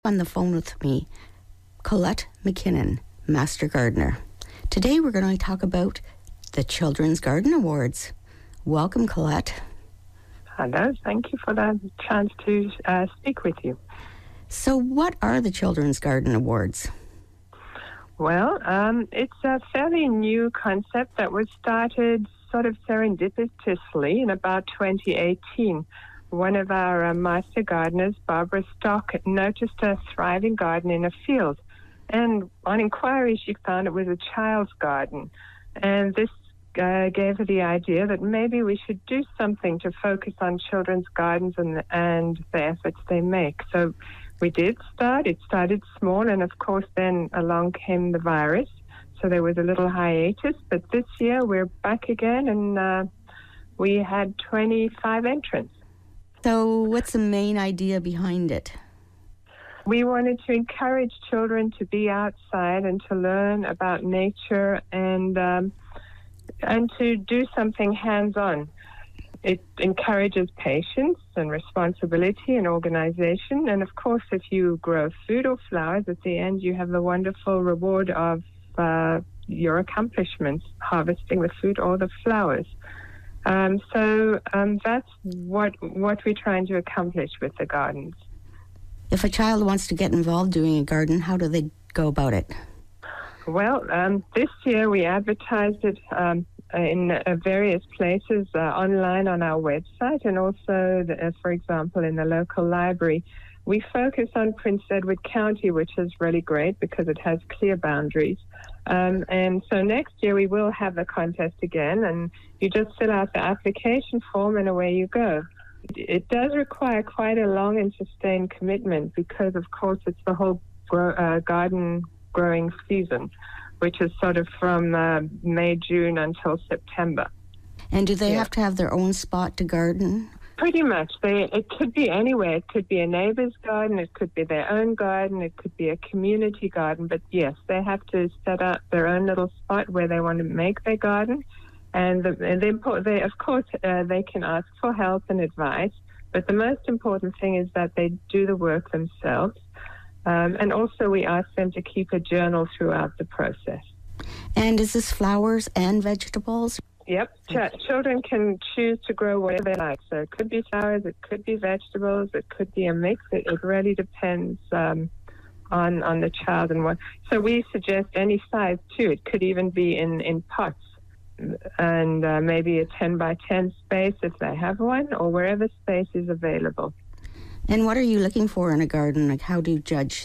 On the phone with me, Colette McKinnon, Master Gardener. Today we're going to talk about the Children's Garden Awards. Welcome, Colette. Hello, thank you for the chance to speak with you. So what are the Children's Garden Awards? Well, it's a fairly new concept that was started sort of serendipitously in about 2018. One of our master gardeners, Barbara Stock, noticed a thriving garden in a field. And on inquiry, she found it was a child's garden. And this gave her the idea that maybe we should do something to focus on children's gardens and the efforts they make. So we did start. It started small, and of course then along came the virus. So there was a little hiatus. But this year we're back again, and we had 25 entrants. So what's the main idea behind it? We wanted to encourage children to be outside and to learn about nature and to do something hands-on. It encourages patience and responsibility and organization. And of course, if you grow food or flowers, at the end you have the wonderful reward of your accomplishments, harvesting the food or the flowers. So that's what we're trying to accomplish with the gardens. If a child wants to get involved doing a garden, how do they go about it? Well, this year we advertised it in various places online on our website, and also, for example, in the local library. We focus on Prince Edward County, which is really great because it has clear boundaries. And so next year we will have the contest again, and you just fill out the application form and away you go. It does require quite a long and sustained commitment because, of course, it's the whole garden growing season, which is sort of from May, June until September. And do they have to have their own spot to garden? Pretty much. It could be anywhere. It could be a neighbor's garden. It could be their own garden. It could be a community garden. But yes, they have to set up their own little spot where they want to make their garden. And of course, they can ask for help and advice. But the most important thing is that they do the work themselves. And also we ask them to keep a journal throughout the process. And is this flowers and vegetables? Yep. Children can choose to grow whatever they like. So it could be flowers, it could be vegetables, it could be a mix. It really depends on the child and what. So we suggest any size too. It could even be in pots, and maybe a 10 by 10 space if they have one, or wherever space is available. And what are you looking for in a garden? Like, how do you judge?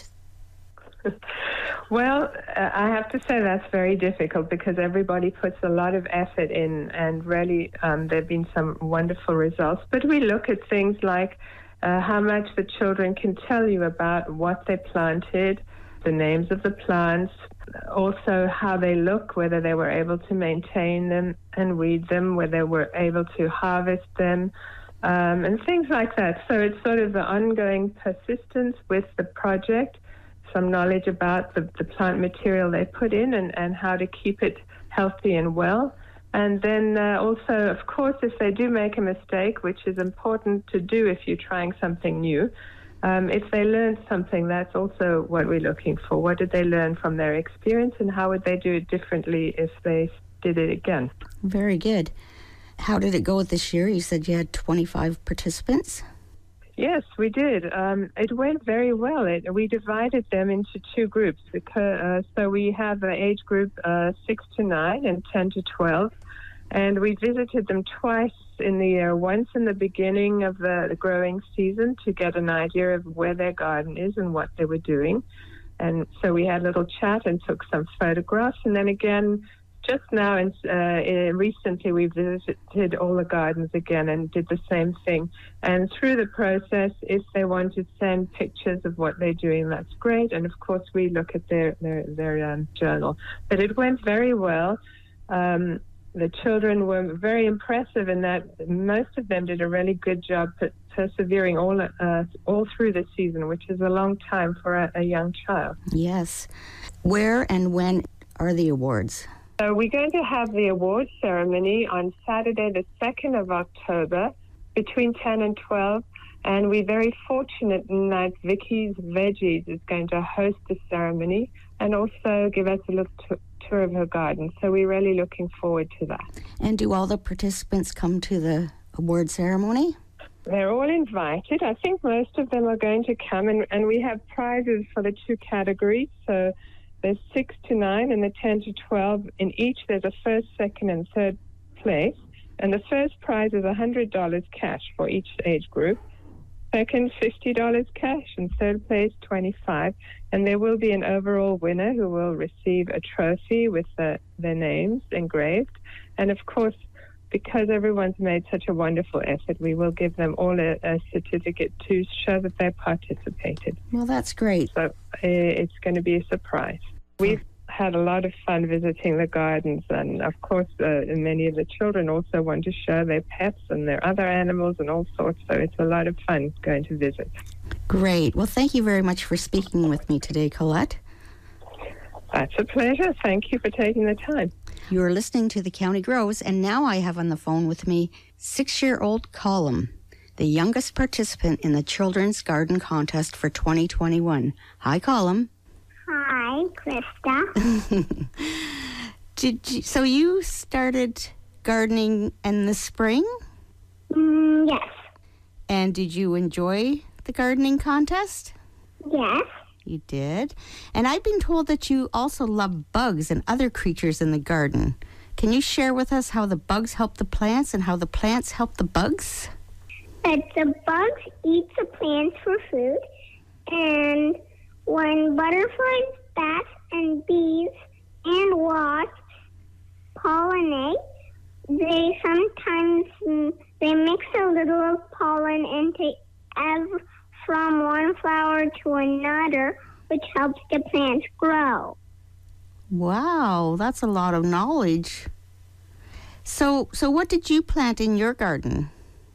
Well, I have to say that's very difficult because everybody puts a lot of effort in, and really there have been some wonderful results. But we look at things like how much the children can tell you about what they planted, the names of the plants, also how they look, whether they were able to maintain them and weed them, whether they were able to harvest them, and things like that. So it's sort of the ongoing persistence with the project, some knowledge about the plant material they put in and how to keep it healthy and well. And then also, of course, if they do make a mistake, which is important to do if you're trying something new, if they learn something, that's also what we're looking for. What did they learn from their experience, and how would they do it differently if they did it again? Very good. How did it go this year? You said you had 25 participants? Yes, we did. It went very well. We divided them into two groups. So we have an age group 6 to 9 and 10 to 12. And we visited them twice in the year, once in the beginning of the growing season to get an idea of where their garden is and what they were doing. And so we had a little chat and took some photographs. And then again, just now and recently we visited all the gardens again and did the same thing. And through the process, if they want to send pictures of what they're doing, that's great. And of course, we look at their journal. But it went very well. The children were very impressive in that most of them did a really good job persevering all through the season, which is a long time for a young child. Yes. Where and when are the awards? So we're going to have the awards ceremony on Saturday, the 2nd of October, between 10 and 12 And we're very fortunate in that Vicky's Veggies is going to host the ceremony and also give us a little tour of her garden. So we're really looking forward to that. And do all the participants come to the award ceremony? They're all invited. I think most of them are going to come, and we have prizes for the 2 categories. So there's 6 to 9 and the 10 to 12. In each, there's a first, second, and third place. And the first prize is $100 cash for each age group. Second, $50 cash, and third place, $25. And there will be an overall winner who will receive a trophy with their names engraved. And of course, because everyone's made such a wonderful effort, we will give them all a certificate to show that they participated. Well, that's great. So it's going to be a surprise. We've had a lot of fun visiting the gardens, and of course many of the children also want to show their pets and their other animals and all sorts, so it's a lot of fun going to visit. Great. Well, thank you very much for speaking with me today, Colette. That's a pleasure. Thank you for taking the time. You're listening to the County Grows, and now I have on the phone with me 6-year-old Colum, the youngest participant in the Children's Garden Contest for 2021. Hi, Colum. Hi, Krista. So you started gardening in the spring? Yes. And did you enjoy the gardening contest? Yes. You did. And I've been told that you also love bugs and other creatures in the garden. Can you share with us how the bugs help the plants and how the plants help the bugs? But the bugs eat the plants for food, and when butterflies, bats, and bees and wasps pollinate, they sometimes they mix a little pollen into from one flower to another, which helps the plants grow. Wow, that's a lot of knowledge. So what did you plant in your garden?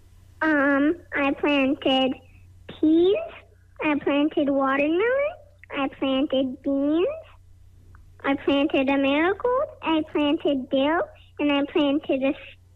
I planted peas, I planted watermelon, I planted beans, I planted a marigold, I planted dill, and I planted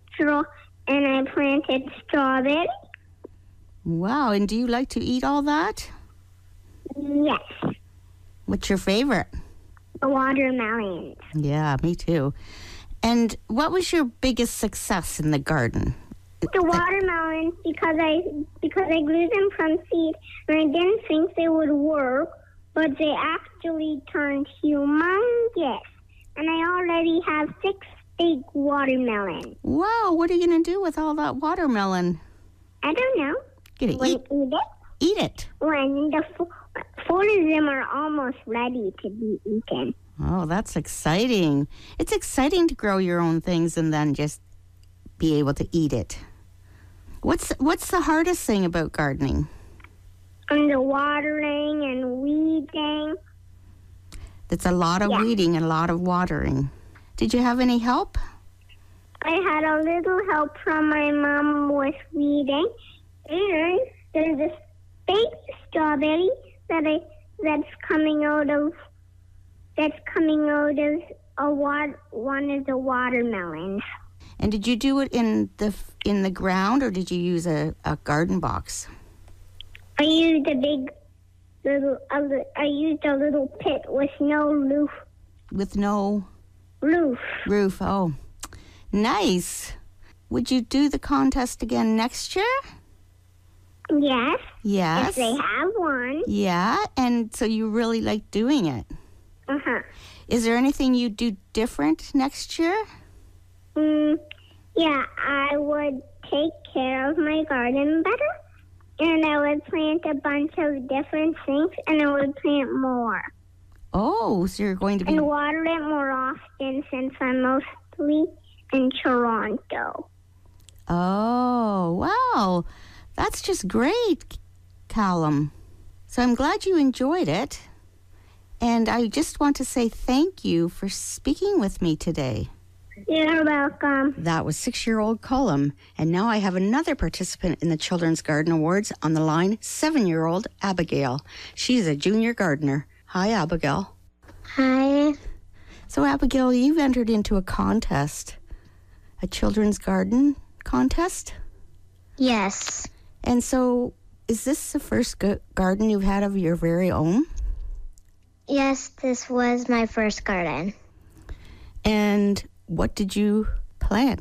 strawberry. Wow, and do you like to eat all that? Yes. What's your favorite? The watermelons. Yeah, me too. And what was your biggest success in the garden? The watermelons, because I grew them from seed, and I didn't think they would work, but they actually turned humongous. And I already have 6 big watermelons. Wow, what are you going to do with all that watermelon? I don't know. Gonna eat it? Eat it. When the 4 of them are almost ready to be eaten. Oh, that's exciting. It's exciting to grow your own things and then just be able to eat it. What's the hardest thing about gardening? And the watering and weeding. It's a lot of weeding and a lot of watering. Did you have any help? I had a little help from my mom with weeding. And there's this big strawberry that's coming out of one of the watermelons. And did you do it in the ground, or did you use a garden box? I used a little pit with no roof. With no roof. Oh, nice. Would you do the contest again next year? Yes. Yes. If they have one. Yeah, and so you really like doing it. Uh-huh. Is there anything you do different next year? Yeah, I would take care of my garden better, and I would plant a bunch of different things, and I would plant more. Oh, so you're going to be... And water it more often since I'm mostly in Toronto. Oh, wow. That's just great, Callum. So I'm glad you enjoyed it. And I just want to say thank you for speaking with me today. You're welcome. That was 6-year-old Callum. And now I have another participant in the Children's Garden Awards on the line, 7-year-old Abigail. She's a junior gardener. Hi, Abigail. Hi. So, Abigail, you've entered into a contest, a children's garden contest? Yes. And so is this the first garden you've had of your very own? Yes, this was my first garden. And what did you plant?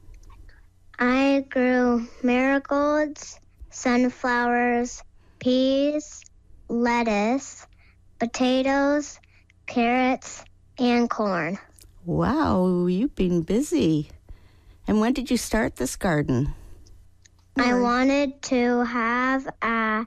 I grew marigolds, sunflowers, peas, lettuce, potatoes, carrots, and corn. Wow, you've been busy. And when did you start this garden? I wanted to have a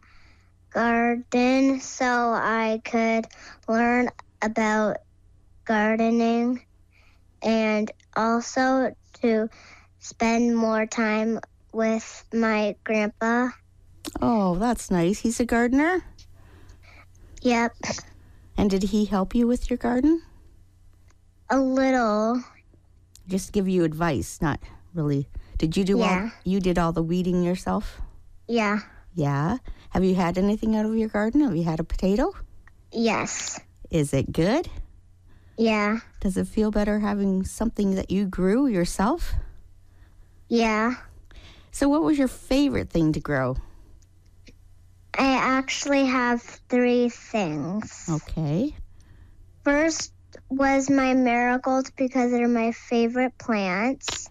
garden so I could learn about gardening and also to spend more time with my grandpa. Oh, that's nice. He's a gardener? Yep, And did he help you with your garden? a little. Just give you advice, not really. Did you do Yeah. you did all the weeding yourself? Yeah, Yeah. Have you had anything out of your garden? Have you had a potato? yes, Is it good? yeah, Does it feel better having something that you grew yourself? yeah. So what was your favorite thing to grow? I actually have 3 things. Okay. First was my marigolds because they're my favorite plants.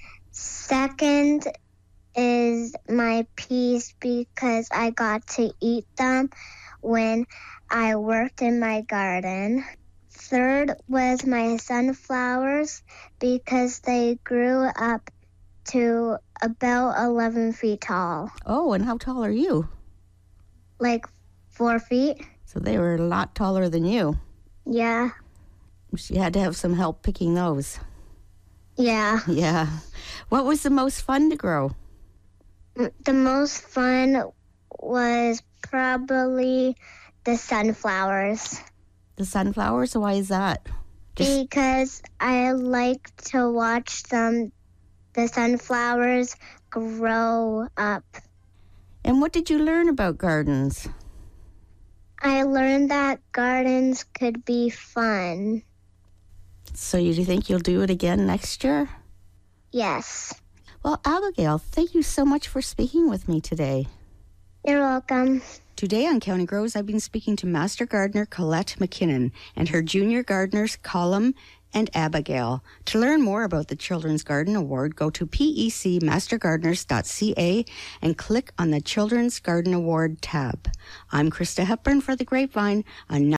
Second is my peas because I got to eat them when I worked in my garden. Third was my sunflowers because they grew up to about 11 feet tall, Oh, and how tall are you? like 4 feet. So they were a lot taller than you. Yeah, So you had to have some help picking those. yeah. Yeah. What was the most fun to grow? The most fun was probably the sunflowers The sunflowers? Why is that? because I like to watch the sunflowers grow up. And what did you learn about gardens? I learned that gardens could be fun. So you think you'll do it again next year? Yes. Well, Abigail, thank you so much for speaking with me today. You're welcome. Today on County Grows, I've been speaking to Master Gardener Colette McKinnon and her junior gardeners Colum and Abigail. To learn more about the Children's Garden Award, go to pecmastergardeners.ca and click on the Children's Garden Award tab. I'm Krista Hepburn for The Grapevine on